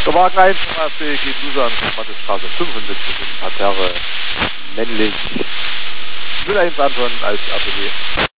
Der Wagen 1 vom AfD geht Loser an Straße 75 in Parterre, männlich 01 Anton als APG.